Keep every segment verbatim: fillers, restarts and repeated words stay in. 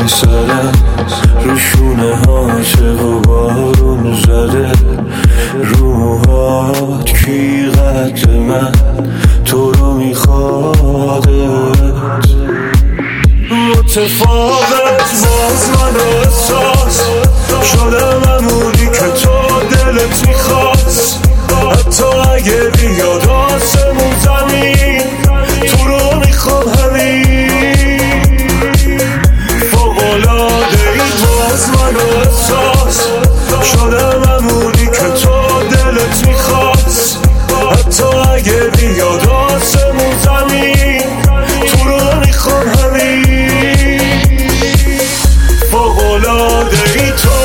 میسره رو شونه هاته و بارون زده رو موهات کی قد من تو رو میخوادت متفاوت باز من احساس شدم همونی که تو دلت میخواست حتی اگه بیاد آسمون زمین تو رو میخوام همین فوق‌العاده ای باز من احساس شدم همونی که تو دلت میخواست حتی اگه بیاد آسمون زمین تو رو میخوام همین فوق‌العاده ای تو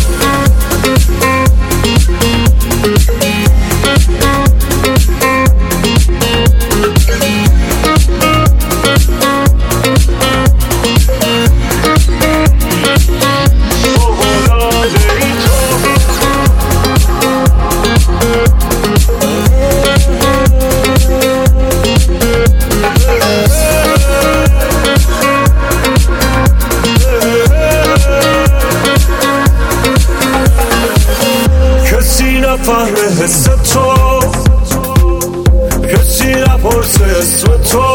فهم حس تو کسی نپرسه اسم تو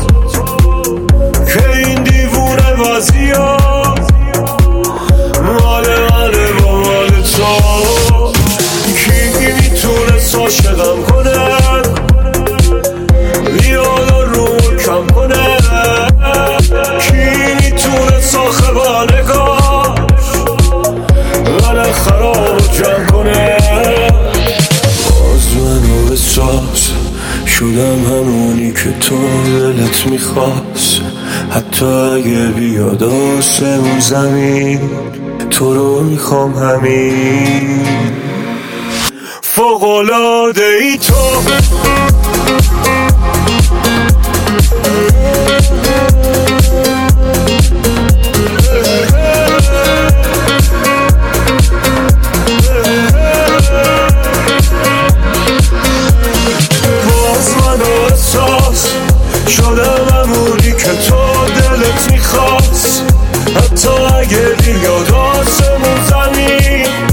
که این دیوونه بازی ها مال منه با مال تو کی میتونست عاشقم کنه بیاد و رو کم کنه کی میتونست آخه با نگاش من خراب جمع کنه شدم همونی که تو دلت میخواست حتی اگه بیاد آسمون زمین تو رو میخوام همین فوق‌العاده ای تو شدم همونی که تو دلت میخواست حتی اگه بیاد آسمون زمین